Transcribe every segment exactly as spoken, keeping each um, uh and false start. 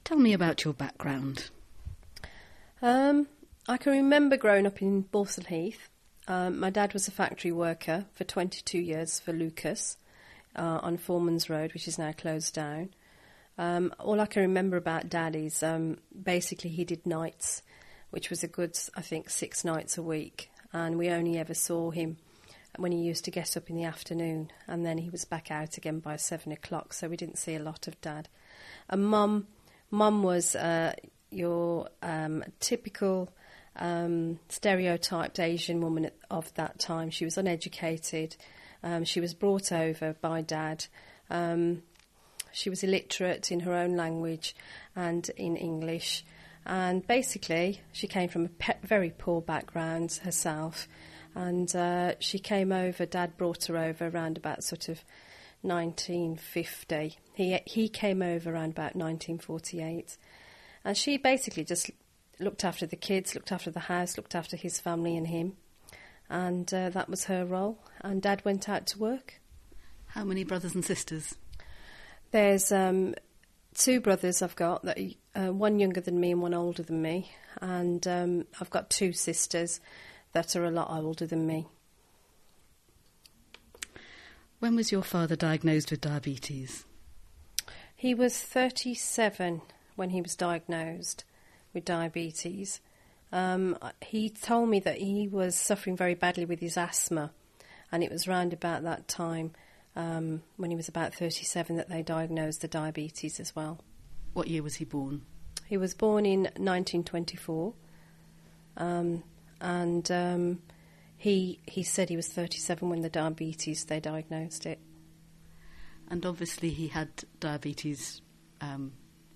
Tell me about your background. Um, I can remember growing up in Balsall Heath. Um, my dad was a factory worker for twenty-two years for Lucas uh, on Foreman's Road, which is now closed down. Um, all I can remember about Dad is um, basically he did nights, which was a good, I think, six nights a week. And we only ever saw him when he used to get up in the afternoon, and then he was back out again by seven o'clock, so we didn't see a lot of Dad. And Mum, Mum was uh, your um, typical um, stereotyped Asian woman of that time. She was uneducated. Um, she was brought over by Dad. Um, she was illiterate in her own language and in English. And basically, she came from a pe- very poor background herself. And uh, she came over, Dad brought her over around about sort of nineteen fifty. He he came over around about nineteen forty-eight. And she basically just looked after the kids, looked after the house, looked after his family and him. And uh, that was her role. And Dad went out to work. How many brothers and sisters? There's um, two brothers I've got, that uh, one younger than me and one older than me. And um, I've got two sisters that are a lot older than me. When was your father diagnosed with diabetes? He was thirty-seven when he was diagnosed with diabetes. Um, he told me that he was suffering very badly with his asthma, and it was round about that time, um, when he was about thirty-seven, that they diagnosed the diabetes as well. What year was he born? He was born in nineteen twenty-four, um, and um, he he said he was thirty-seven when the diabetes, they diagnosed it. And obviously he had diabetes. Um,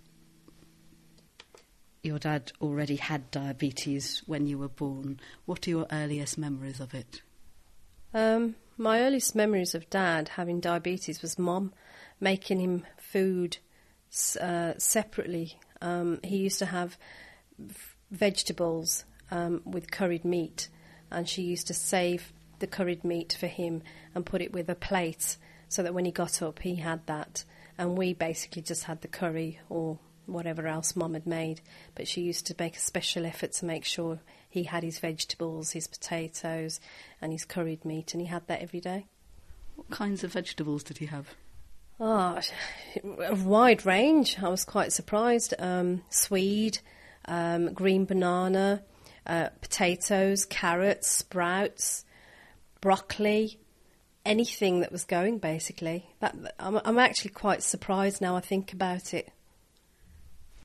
your dad already had diabetes when you were born. What are your earliest memories of it? Um, my earliest memories of Dad having diabetes was Mum making him food uh, separately. Um, he used to have f- vegetables um, with curried meat, and she used to save the curried meat for him and put it with a plate so that when he got up he had that, and we basically just had the curry or whatever else Mum had made. But she used to make a special effort to make sure he had his vegetables, his potatoes and his curried meat, and he had that every day. What kinds of vegetables did he have? Oh, a wide range. I was quite surprised. Um, swede, um, green banana, uh, potatoes, carrots, sprouts, broccoli, anything that was going, basically. That, I'm, I'm actually quite surprised now I think about it.